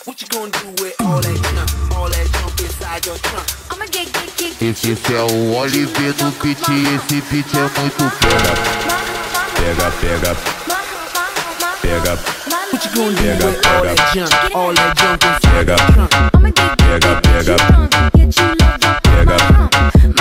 What you gonna do with all that junk inside your trunk? I'ma get. Esse é o Oliver do beat, esse beat é muito pega. What you gonna do with all that junk inside your trunk? I'ma get you drunk, get you love up my hump,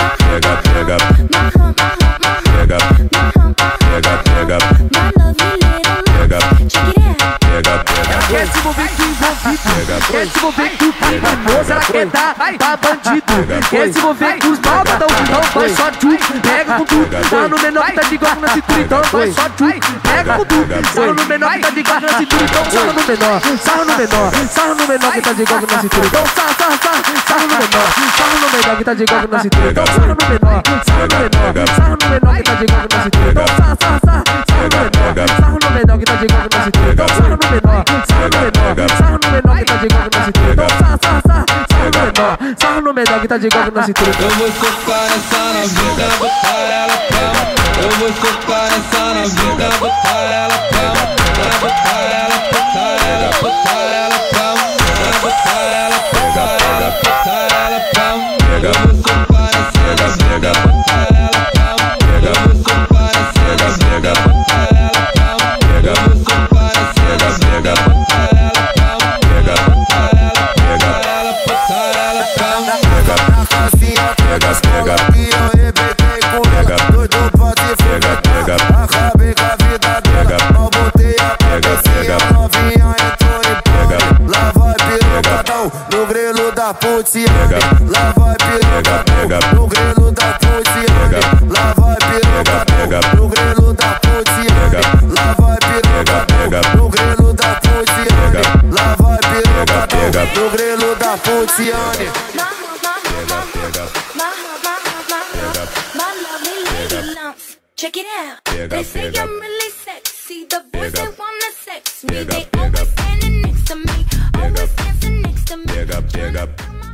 my lovely little lump. Check it out. Quer se envolver com envolvido, quer se envolver com o criminoso, ela quer dar bandido. Quer se envolver com os malvadão, então vai só tchuc. Pega com tudo, sarra no menor que tá de igual na cintura, então vai só tchuc. Pega com tudo, sarra no menor que tá de igual na cintura, então sarra no menor, sarra no menor, sarra no menor que tá de igual na cintura, então sarra no menor que tá de igual na cintura, então sarra no menor, sarra no menor que tá de igual na cintura, então sarra no menor que tá de igual na cintura, então sarra no menor que tá de igual na cintura, então sarra no menor que tá de igual na cintura. Eu vou socar essa novinha, botar ela pra cama. Eu vou socar essa novinha, botar ela pra cama. Botar ela pra cama. Botar ela pra cama. Eu vou socar essa novinha, botar ela pra cama. Eu vou socar essa novinha, botar ela pra cama. Eu vou socar essa novinha, botar ela pra cama. Pega, que eu arrebentei com ela. Doido pode ficar, acabei com a vida dela. Não botei a cabecinha, novinha entrou em pole. Lá vai pirocadão, no grelo da Pontiane. Lá vai pirocadão, no grelo da Pontiane. Lá vai pirocadão, no grelo da Pontiane. Lá vai pirocadão, no grelo da Pontiane. Lá vai pirocadão, no grelo da Pontiane. My lovely lady lumps. Check it out. They say I'm really sexy. The boys they wanna sex me. They always standing next to me, always dancing next to me.